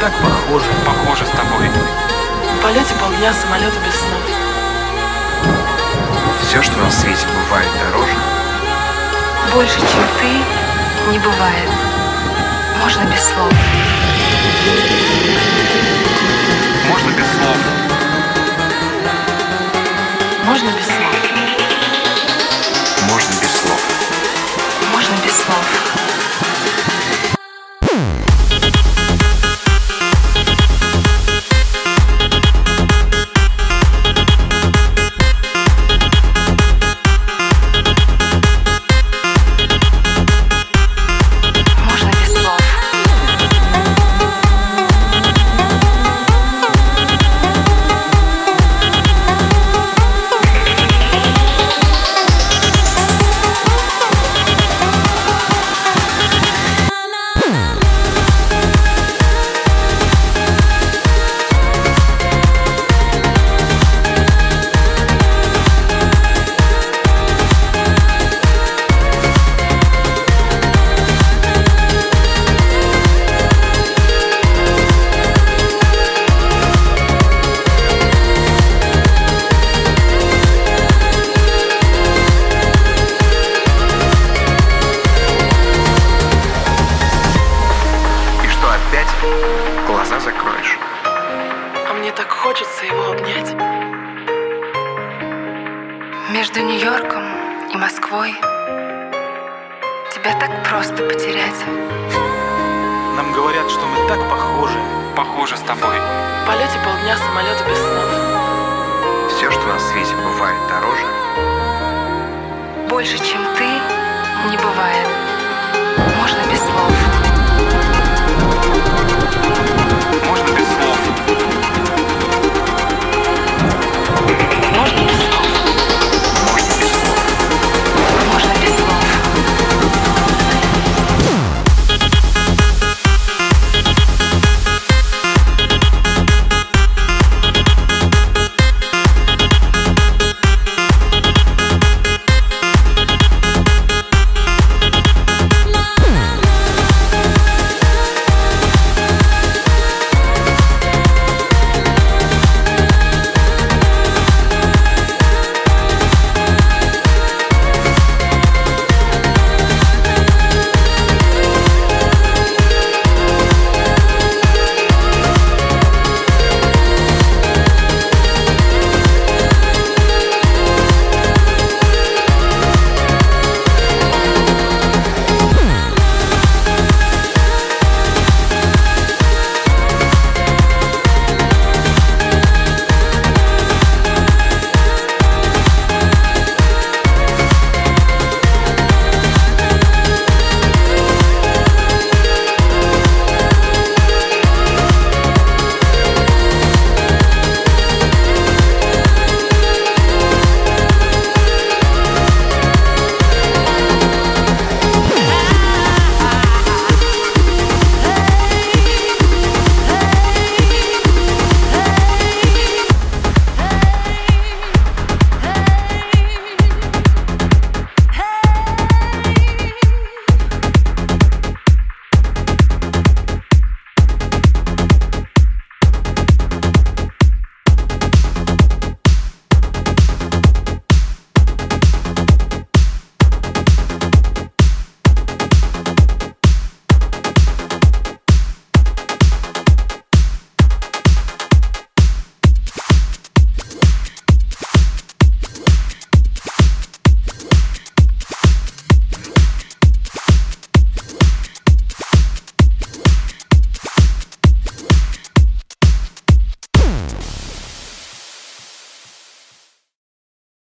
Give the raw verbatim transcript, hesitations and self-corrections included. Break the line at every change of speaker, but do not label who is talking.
так похожи.
Похожи с тобой.
В полете полдня самолета без снов.
Все, что на свете бывает дороже.
Больше, чем ты, не бывает. Можно без слов.
Можно без слов.
Можно без слов.
Можно без слов.
Можно без слов.
Глаза закроешь.
А мне так хочется его обнять.
Между Нью-Йорком и Москвой тебя так просто потерять.
Нам говорят, что мы так похожи.
Похожи с тобой.
В полете полдня самолета без снов.
Все, что на свете бывает дороже.
Больше, чем ты, не бывает.